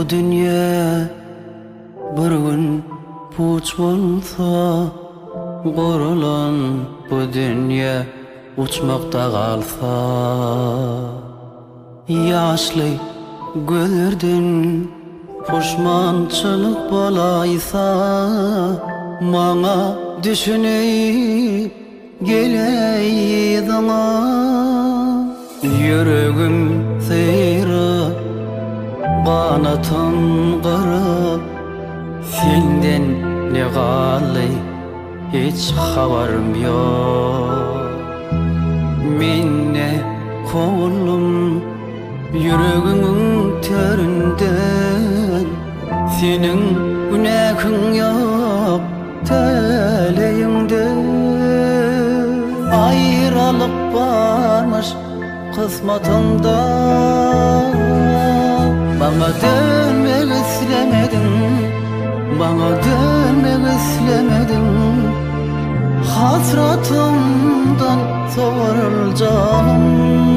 bu dünya bir gün puç bolsa, gorulan bu dünya uçmakta kalsa, yaşlı gözlerden puşmançılık bolaysa, bana düşüney geleydi yüreğim seyri, kanatım kırık, senden ne kalay hiç haberim yok. Minne kovuldum yüreğimin teründen, senin günahın yok teleğinde. Ayrılık varmış kısmatımda, bana dönmek istemedin, bana dönmek istemedin. Hasratımdan soğuracağım,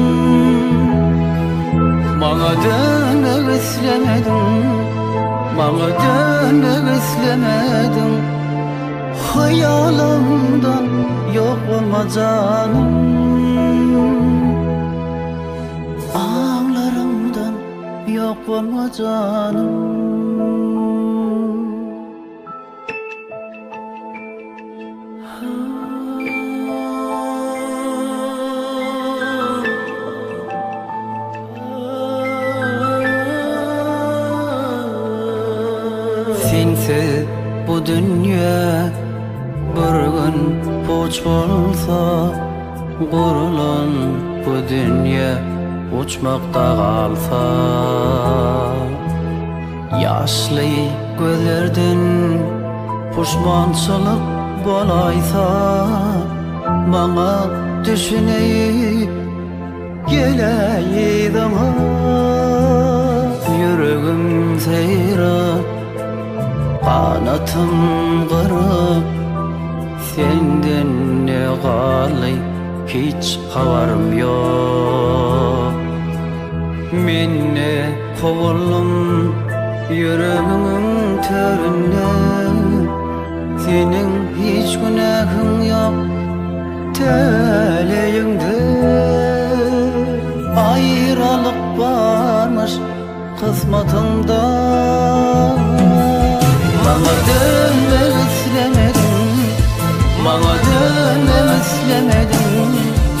bana dönmek istemedin, bana dönmek istemedin. Hayalımdan yok olma canım, ağlarımdan yok olma canım. Sensiz bu dünya bir gün puç bolsa, gorulan bu dünya uçmakta kalsa, yaşlı gözlerden puşmançılık bolaysa, bana düşüney geleydi yüreğim seyri, kanatım kırık, senden ne kalay hiç haberim yok. Minne kovuldum yüreğimin teründen, senin hiç günahın yok teleğinde. Ayrılık varmış kısmatımda, bana dönmek istemedin, bana dönmek istemedin.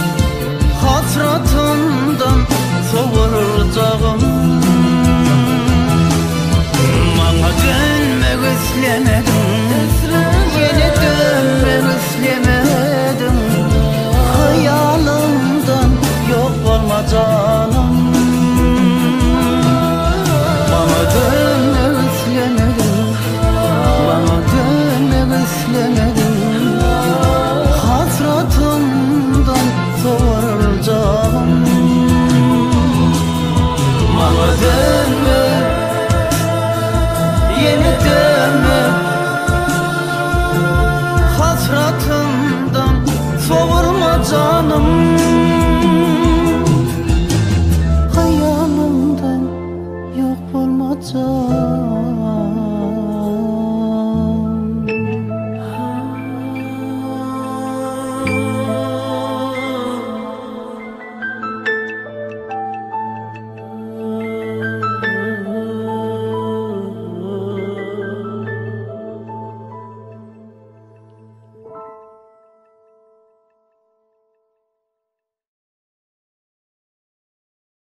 Hasratımdan soğuracağım, bana dönmek istemedin, yine dönmek istemedin. Hayalımdan yok olma canım, bana dönmek istemedin, bana dönmek istemedin. Hasratımdan soğuracağım, bana dönme, yine dönme. Hasratımdan soğurma canım.